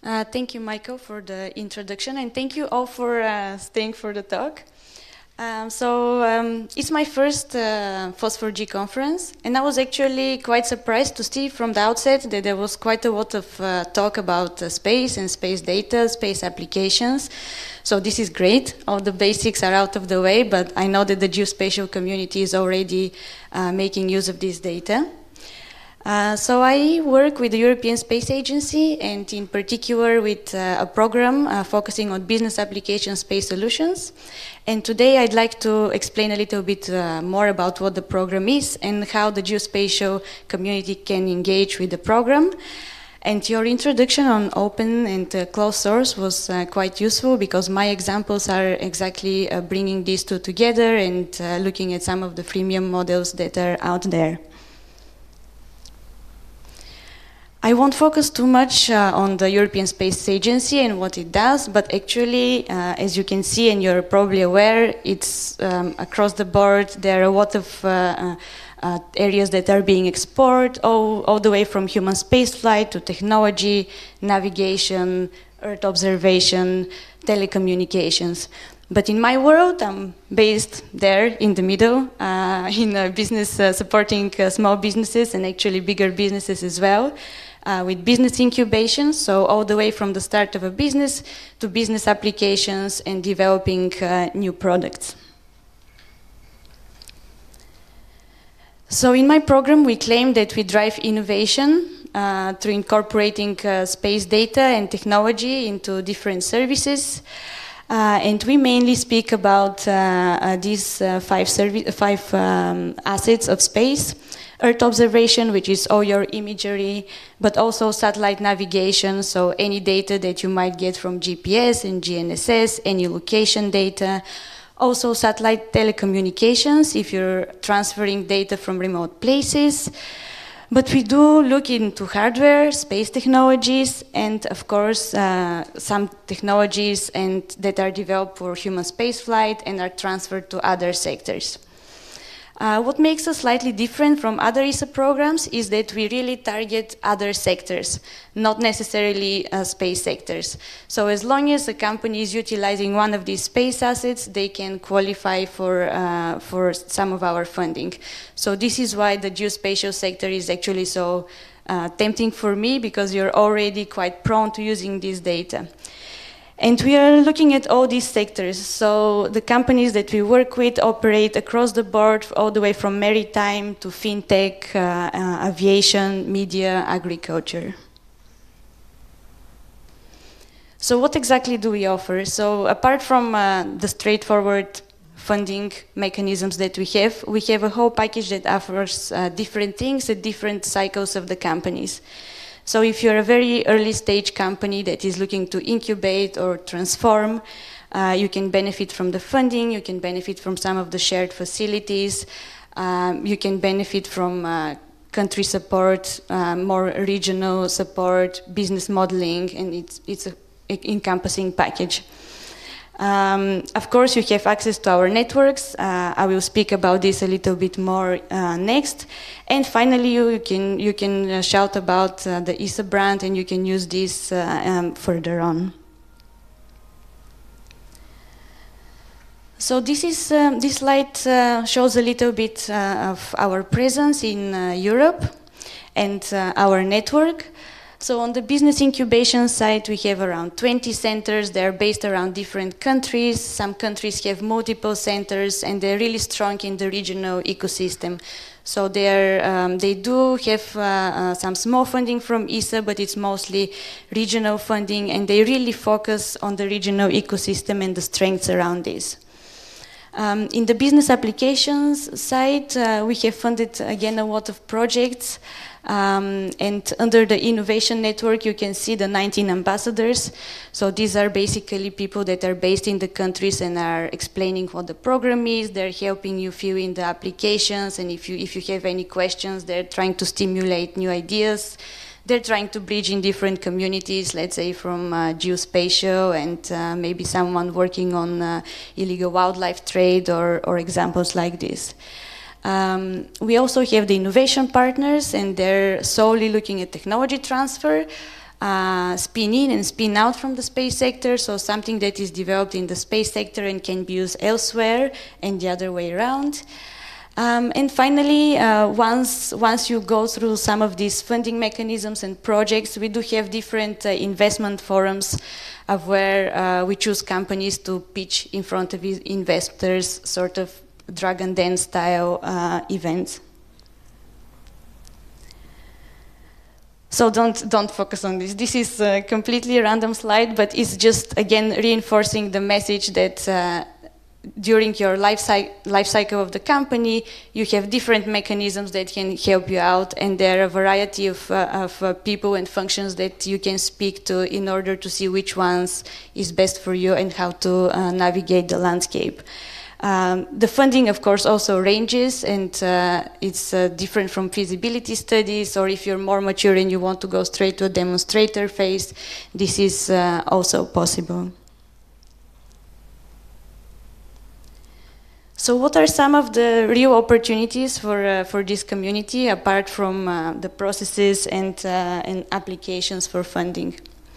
Thank you, Michael, for the introduction, and thank you all for staying for the talk. It's my first Phosphor-G conference, and I was actually quite surprised to see from the outset that there was quite a lot of talk about space and space data, space applications. So this is great. All the basics are out of the way, but I know that the geospatial community is already making use of this data. So I work with the European Space Agency, and in particular with a program focusing on business application space solutions. And today I'd like to explain a little bit more about what the program is and how the geospatial community can engage with the program. And your introduction on open and closed source was quite useful, because my examples are exactly bringing these two together and looking at some of the freemium models that are out there. I won't focus too much on the European Space Agency and what it does, but actually, as you can see and you're probably aware, it's across the board. There are a lot of areas that are being explored, all the way from human spaceflight to technology, navigation, Earth observation, telecommunications. But in my world, I'm based there in the middle, in a business supporting small businesses and actually bigger businesses as well. With business incubation, so all the way from the start of a business to business applications and developing new products. So in my program, we claim that we drive innovation through incorporating space data and technology into different services. And we mainly speak about these five assets of space. Earth observation, which is all your imagery, but also satellite navigation, so any data that you might get from GPS and GNSS, any location data. Also satellite telecommunications, if you're transferring data from remote places. But we do look into hardware, space technologies, and of course some technologies that are developed for human spaceflight and are transferred to other sectors. What makes us slightly different from other ESA programs is that we really target other sectors, not necessarily space sectors. So as long as a company is utilizing one of these space assets, they can qualify for some of our funding. So this is why the geospatial sector is actually so tempting for me, because you're already quite prone to using this data. And we are looking at all these sectors. So the companies that we work with operate across the board, all the way from maritime to fintech, aviation, media, agriculture. So what exactly do we offer? So apart from the straightforward funding mechanisms that we have a whole package that offers different things at different cycles of the companies. So if you're a very early stage company that is looking to incubate or transform, you can benefit from the funding, you can benefit from some of the shared facilities, you can benefit from country support, more regional support, business modeling, and it's an encompassing package. Of course, you have access to our networks. I will speak about this a little bit more next. And finally, you can shout about the ESA brand, and you can use this further on. So this slide shows a little bit of our presence in Europe and our network. So on the business incubation side, we have around 20 centers. They're based around different countries. Some countries have multiple centers, and they're really strong in the regional ecosystem. So they do have some small funding from ESA, but it's mostly regional funding, and they really focus on the regional ecosystem and the strengths around this. In the business applications side, we have funded, again, a lot of projects. And under the innovation network, you can see the 19 ambassadors. So these are basically people that are based in the countries and are explaining what the program is. They're helping you fill in the applications, and if you have any questions, they're trying to stimulate new ideas. They're trying to bridge in different communities, let's say from geospatial and maybe someone working on illegal wildlife trade or examples like this. We also have the innovation partners, and they're solely looking at technology transfer. spin in and spin out from the space sector, so something that is developed in the space sector and can be used elsewhere and the other way around. And finally, once you go through some of these funding mechanisms and projects, we do have different investment forums of where we choose companies to pitch in front of investors, sort of drag and dance style events. So don't focus on this. This is a completely random slide, but it's just, again, reinforcing the message that during your life cycle of the company, you have different mechanisms that can help you out, and there are a variety of people and functions that you can speak to in order to see which ones is best for you and how to navigate the landscape. The funding, of course, also ranges, and it's different from feasibility studies, or if you're more mature and you want to go straight to a demonstrator phase, this is also possible. So what are some of the real opportunities for this community, apart from the processes and applications for funding?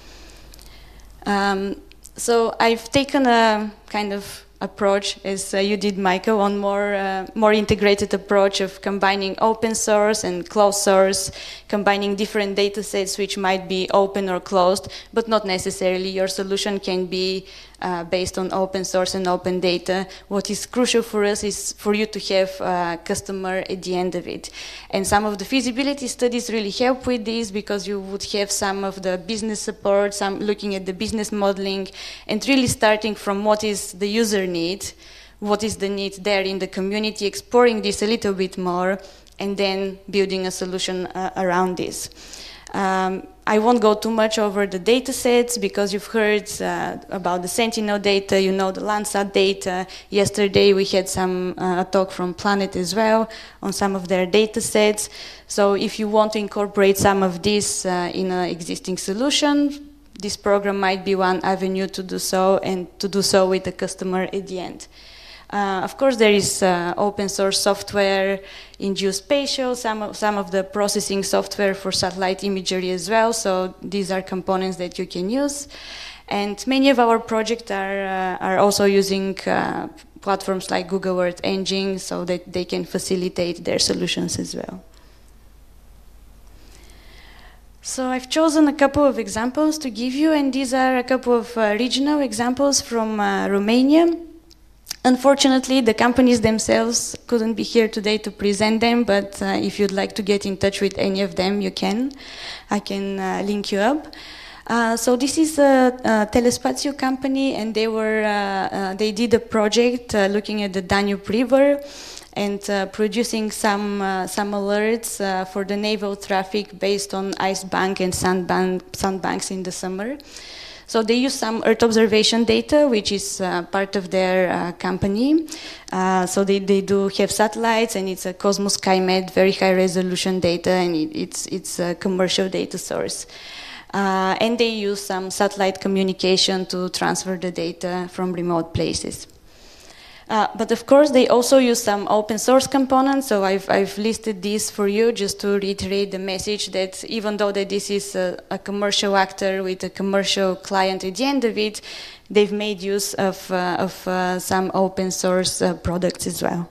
So I've taken a kind of approach, as you did, Michael, on more integrated approach of combining open source and closed source, combining different data sets which might be open or closed, but not necessarily. Your solution can be based on open source and open data. What is crucial for us is for you to have a customer at the end of it. And some of the feasibility studies really help with this, because you would have some of the business support, some looking at the business modeling, and really starting from what is the user need, what is the need there in the community, exploring this a little bit more, and then building a solution around this. I won't go too much over the data sets, because you've heard about the Sentinel data, you know the Landsat data. Yesterday we had a talk from Planet as well on some of their data sets. So if you want to incorporate some of this in an existing solution, this program might be one avenue to do so, and to do so with the customer at the end. Of course, there is open source software in geospatial, some of the processing software for satellite imagery as well, so these are components that you can use. And many of our projects are also using platforms like Google Earth Engine, so that they can facilitate their solutions as well. So I've chosen a couple of examples to give you, and these are a couple of regional examples from Romania. Unfortunately, the companies themselves couldn't be here today to present them, but if you'd like to get in touch with any of them, you can. I can link you up. So this is a Telespazio company, and they did a project looking at the Danube River and producing some alerts for the naval traffic based on ice bank and sandbanks in the summer. So they use some Earth observation data, which is part of their company. So they do have satellites, and it's a Cosmos SkyMed, very high resolution data, and it's a commercial data source. And they use some satellite communication to transfer the data from remote places. But of course, they also use some open source components, so I've listed these for you just to reiterate the message that even though that this is a commercial actor with a commercial client at the end of it, they've made use of some open source products as well.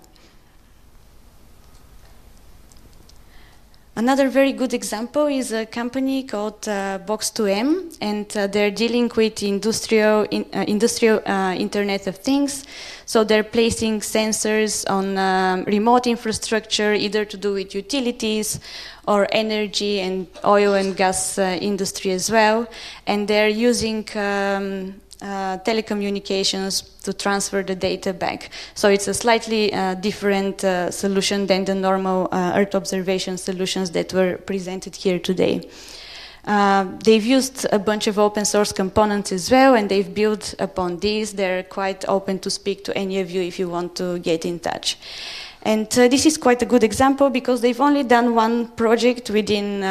Another very good example is a company called Box2M, and they're dealing with industrial Internet of Things. So they're placing sensors on remote infrastructure, either to do with utilities or energy and oil and gas industry as well. And they're using telecommunications to transfer the data back. So it's a slightly different solution than the normal Earth observation solutions that were presented here today. They've used a bunch of open source components as well, and they've built upon these. They're quite open to speak to any of you if you want to get in touch. And this is quite a good example, because they've only done one project within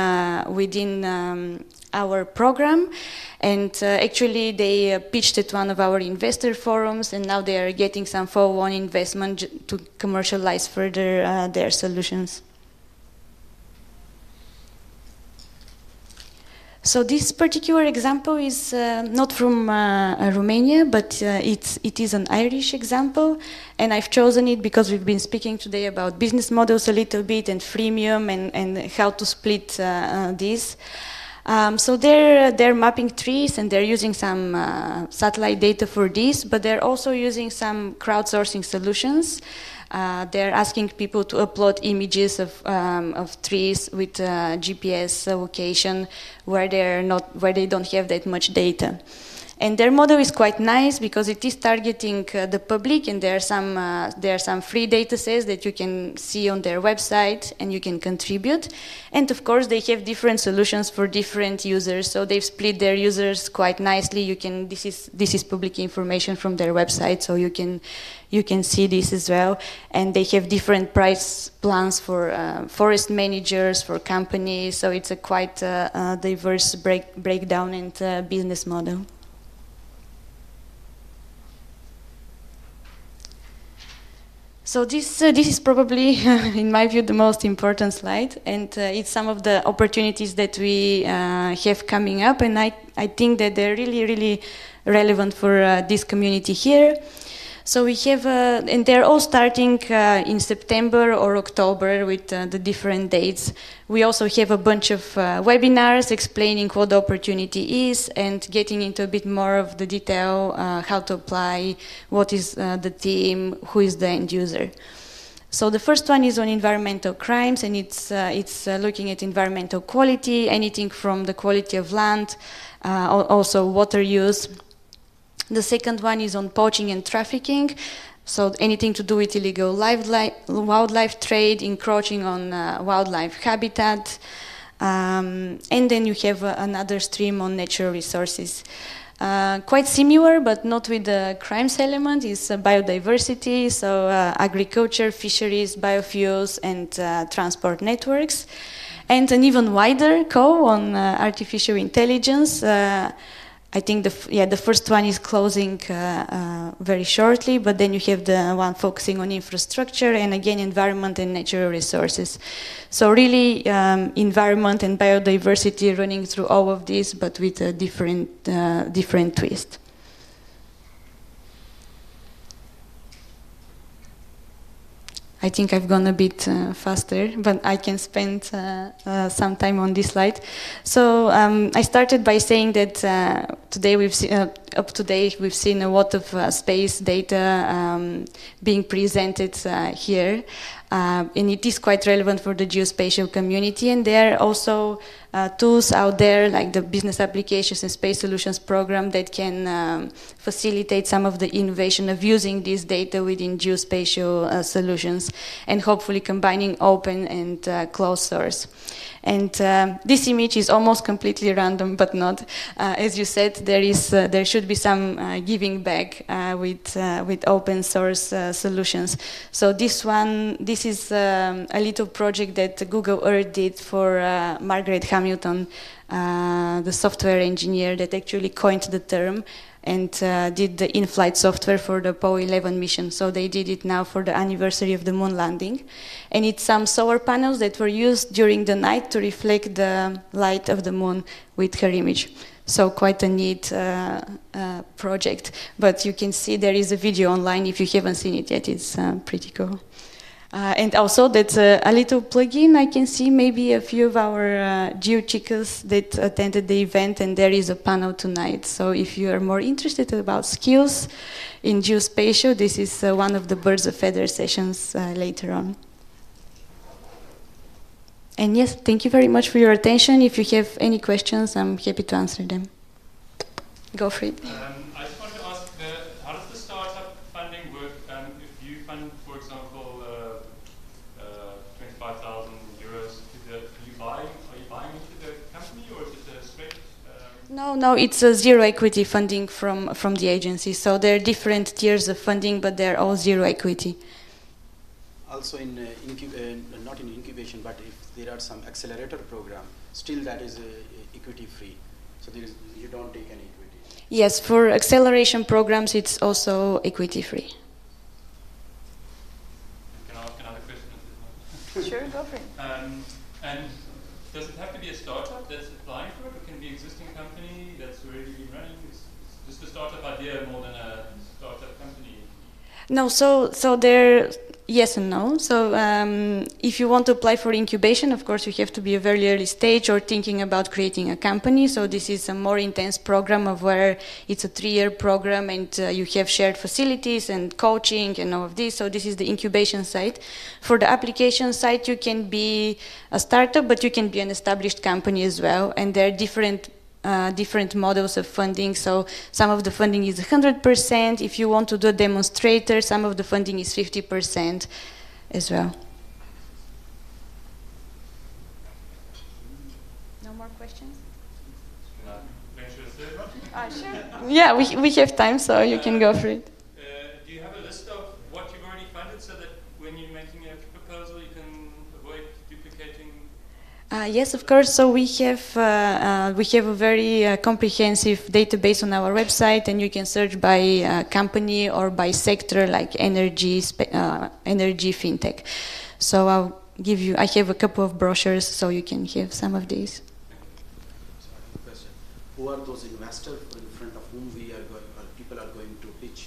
our program, and actually they pitched at one of our investor forums, and now they are getting some follow-on investment to commercialize further their solutions. So this particular example is not from Romania, but it is an Irish example, and I've chosen it because we've been speaking today about business models a little bit and freemium and how to split these. So they're mapping trees and they're using some satellite data for this, but they're also using some crowdsourcing solutions. They're asking people to upload images of trees with GPS location where they don't have that much data. And their model is quite nice because it is targeting the public, and there are some free data sets that you can see on their website and you can contribute. And of course, they have different solutions for different users. So they've split their users quite nicely. This is public information from their website, so you can see this as well. And they have different price plans for forest managers, for companies. So it's a quite diverse breakdown and business model. So this is probably, in my view, the most important slide, and it's some of the opportunities that we have coming up, and I think that they're really, really relevant for this community here. So we have, and they're all starting in September or October with the different dates. We also have a bunch of webinars explaining what the opportunity is and getting into a bit more of the detail, how to apply, what is the team, who is the end user. So the first one is on environmental crimes, and it's looking at environmental quality, anything from the quality of land, also water use. The second one is on poaching and trafficking, so anything to do with illegal wildlife trade, encroaching on wildlife habitat, and then you have another stream on natural resources. Quite similar, but not with the crimes element, is biodiversity, so agriculture, fisheries, biofuels, and transport networks. And an even wider on artificial intelligence. I think the first one is closing very shortly, but then you have the one focusing on infrastructure and again environment and natural resources. So really environment and biodiversity running through all of this, but with a different twist. I think I've gone a bit faster, but I can spend some time on this slide. So I started by saying that today up to date we've seen a lot of space data being presented here. And it is quite relevant for the geospatial community, and there are also tools out there like the Business Applications and Space Solutions program that can facilitate some of the innovation of using this data within geospatial solutions and hopefully combining open and closed source. And this image is almost completely random, but not. As you said, there should be some giving back with open source solutions. So this is a little project that Google Earth did for Margaret Hamilton, the software engineer that actually coined the term and did the in-flight software for the Apollo 11 mission. So they did it now for the anniversary of the moon landing. And it's some solar panels that were used during the night to reflect the light of the moon with her image. So quite a neat project. But you can see there is a video online. If you haven't seen it yet, it's pretty cool. And also that's a little plug-in. I can see maybe a few of our GeoChicos that attended the event, and there is a panel tonight. So if you are more interested about skills in geospatial, this is one of the Birds of Feather sessions later on. And yes, thank you very much for your attention. If you have any questions, I'm happy to answer them. Go for it. I just wanted to ask, how does the startup funding work? If you fund, for example, 25,000 euros, are you buying into the company, or is it a straight? No, it's a zero equity funding from the agency. So there are different tiers of funding, but they're all zero equity. Also not in incubation, but if there are some accelerator program, still that is equity free. So you don't take any equity. Yes, for acceleration programs, it's also equity free. Can I ask another question? Sure, go for it. And does it have to be a startup that's applying for it, or can it be an existing company that's already been running? Is just a startup idea more than a startup company? No, so there, yes and no. So if you want to apply for incubation, of course, you have to be a very early stage or thinking about creating a company. So this is a more intense program of where it's a 3-year program and you have shared facilities and coaching and all of this. So this is the incubation side. For the application side, you can be a startup, but you can be an established company as well. And there are different models of funding. So some of the funding is 100%. If you want to do a demonstrator, some of the funding is 50% as well. No more questions? Venture a third one? Sure. Yeah, we have time, so you can go for it. Do you have a list of what you've already funded so that when you're making a proposal you can avoid duplicating? Yes, of course. So we have a very comprehensive database on our website, and you can search by company or by sector, like energy, energy, fintech. So I have a couple of brochures, so you can have some of these. Question: who are those investors in front of whom people are going to pitch?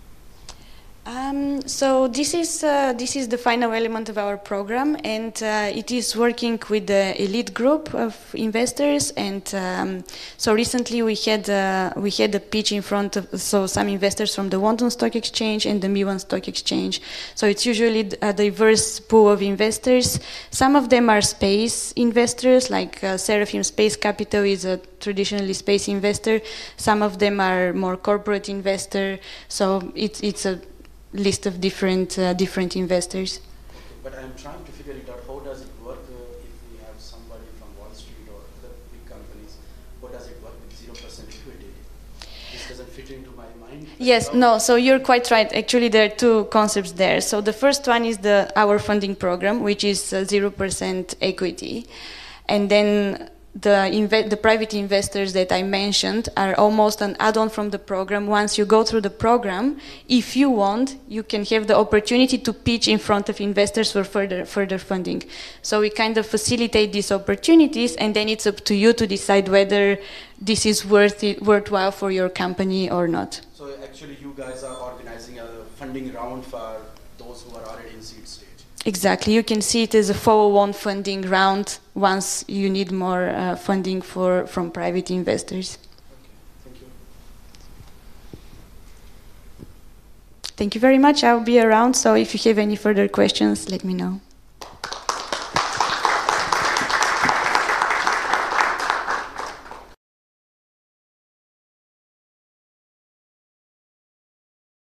So this is the final element of our program, and it is working with the elite group of investors. And so recently we had a pitch in front of some investors from the London Stock Exchange and the Milan Stock Exchange. So it's usually a diverse pool of investors. Some of them are space investors, like Seraphim Space Capital is a traditionally space investor. Some of them are more corporate investor. So it's a list of different investors. But I'm trying to figure it out. How does it work if we have somebody from Wall Street or other big companies? How does it work with 0% equity? This doesn't fit into my mind. Yes, no. So you're quite right. Actually, there are two concepts there. So the first one is our funding program, which is 0% equity, and then the private investors that I mentioned are almost an add-on from the program. Once you go through the program, if you want, you can have the opportunity to pitch in front of investors for further funding. So we kind of facilitate these opportunities, and then it's up to you to decide whether this is worthwhile for your company or not. So actually you guys are organizing a funding round for those who are already in seed stage. Exactly. You can see it as a follow-on funding round once you need more funding from private investors. Okay, thank you. Thank you very much. I'll be around, so if you have any further questions, let me know.